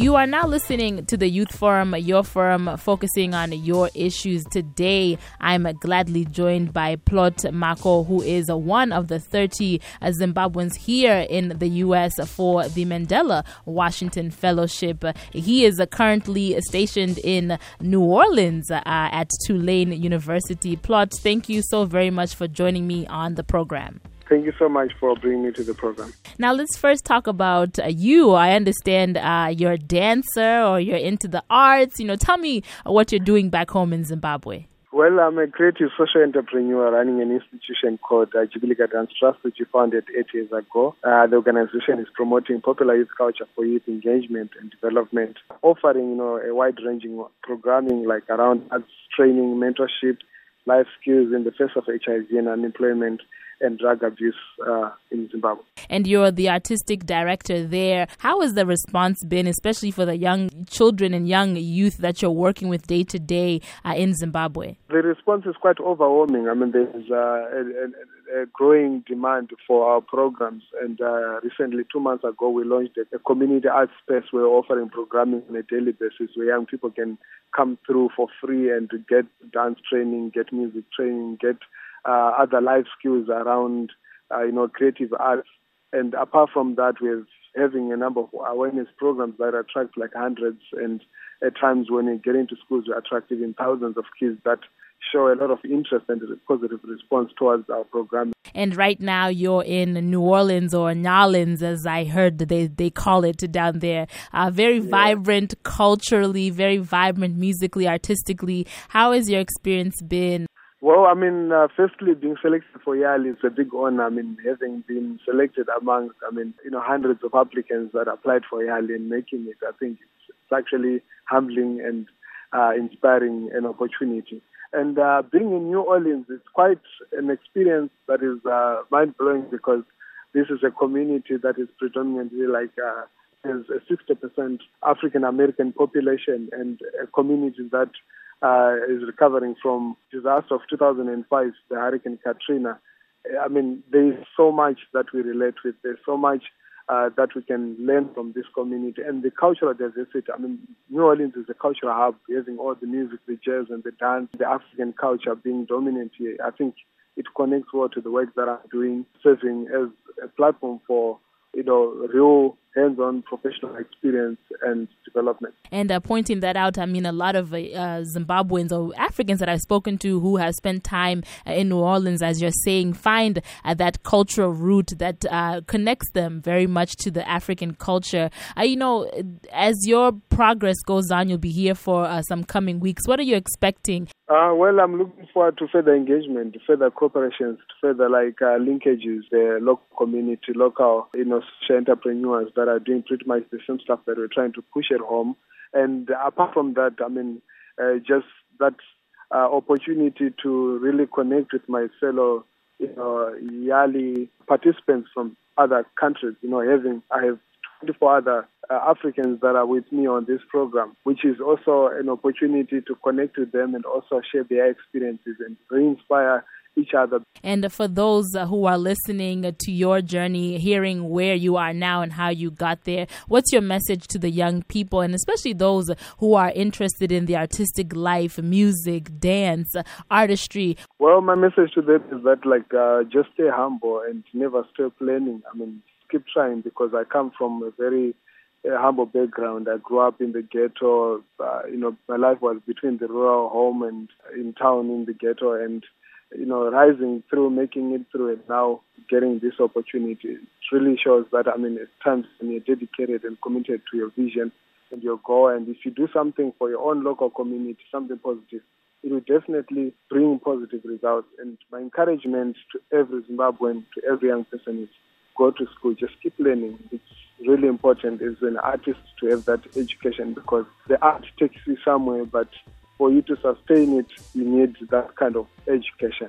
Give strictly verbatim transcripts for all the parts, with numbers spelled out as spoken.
You are now listening to the Youth Forum, your forum focusing on your issues. Today, I'm gladly joined by Plot Mako, who is one of the thirty Zimbabweans here in the U S for the Mandela Washington Fellowship. He is currently stationed in New Orleans uh, at Tulane University. Plot, thank you so very much for joining me on the program. Thank you so much for bringing me to the program. Now, let's first talk about uh, you. I understand uh, you're a dancer or you're into the arts. You know, tell me what you're doing back home in Zimbabwe. Well, I'm a creative social entrepreneur running an institution called uh, Jubilee Dance Trust, which we founded eight years ago. Uh, the organization is promoting popular youth culture for youth engagement and development, offering, you know, a wide-ranging programming like around arts training, mentorship, life skills in the face of H I V and unemployment and drug abuse uh, in Zimbabwe. And you're the artistic director there. How has the response been, especially for the young children and young youth that you're working with day to day uh, in Zimbabwe? The response is quite overwhelming. I mean, there's uh, a, a, a growing demand for our programs. And uh, recently, two months ago, we launched a, a community arts space. We're offering programming on a daily basis where young people can come through for free and get dance training, get music training, get Uh, other life skills around, uh, you know, creative arts. And apart from that, we're having a number of awareness programs that attract like hundreds, and at times when you get into schools, we're attracting in thousands of kids that show a lot of interest and a positive response towards our program. And right now you're in New Orleans, or Nolans, as I heard they, they call it down there. Uh, very yeah. vibrant culturally, very vibrant musically, artistically. How has your experience been? Well, I mean, uh, firstly, being selected for YALI is a big honor. I mean, having been selected amongst, I mean, you know, hundreds of applicants that applied for YALI and making it, I think it's, it's actually humbling and uh, inspiring an opportunity. And uh, being in New Orleans is quite an experience that is uh, mind-blowing, because this is a community that is predominantly like uh, has a sixty percent African-American population, and a community that Uh, is recovering from disaster of two thousand five, the Hurricane Katrina. I mean, there is so much that we relate with. There's so much uh, that we can learn from this community. And the cultural diversity, I mean, New Orleans is a cultural hub, having all the music, the jazz and the dance, the African culture being dominant here. I think it connects well to the work that I'm doing, serving as a platform for, you know, real hands-on professional experience and development. And uh, pointing that out, I mean, a lot of uh, Zimbabweans or Africans that I've spoken to who have spent time uh, in New Orleans, as you're saying, find uh, that cultural root that uh, connects them very much to the African culture. Uh, you know, as your progress goes on, you'll be here for uh, some coming weeks. What are you expecting? Uh, well, I'm looking forward to further engagement, to further cooperations, to further like uh, linkages, the local community, local, you know, social entrepreneurs that are doing pretty much the same stuff that we're trying to push at home. And apart from that, I mean, uh, just that uh, opportunity to really connect with my fellow, you know, YALI participants from other countries. You know, having I have twenty-four other uh, Africans that are with me on this program, which is also an opportunity to connect with them and also share their experiences and re-inspire each other. And for those uh, who are listening to your journey, hearing where you are now and how you got there, what's your message to the young people, and especially those who are interested in the artistic life, music, dance, artistry? Well, my message to them is that, like, uh, just stay humble and never stop learning. I mean, keep trying, because I come from a very uh, humble background. I grew up in the ghetto. Uh, you know, my life was between the rural home and in town in the ghetto, and you know, rising through, making it through, and now getting this opportunity. It really shows that, I mean, at times when you're dedicated and committed to your vision and your goal, and if you do something for your own local community, something positive, it will definitely bring positive results. And my encouragement to every Zimbabwean, to every young person is go to school, just keep learning. It's really important as an artist to have that education, because the art takes you somewhere, but for you to sustain it, you need that kind of education.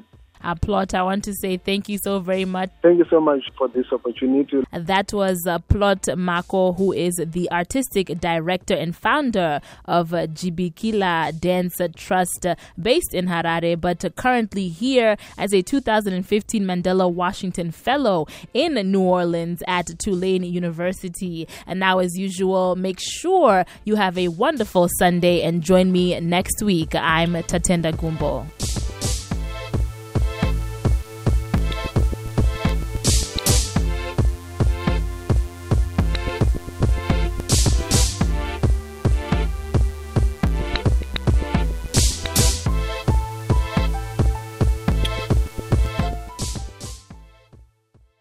Uh, Plot, I want to say thank you so very much. Thank you so much for this opportunity. That was uh, Plot Mako, who is the artistic director and founder of uh, Jibikila Dance Trust, uh, based in Harare, but uh, currently here as a two thousand fifteen Mandela Washington Fellow in New Orleans at Tulane University. And now, as usual, make sure you have a wonderful Sunday and join me next week. I'm Tatenda Gumbo.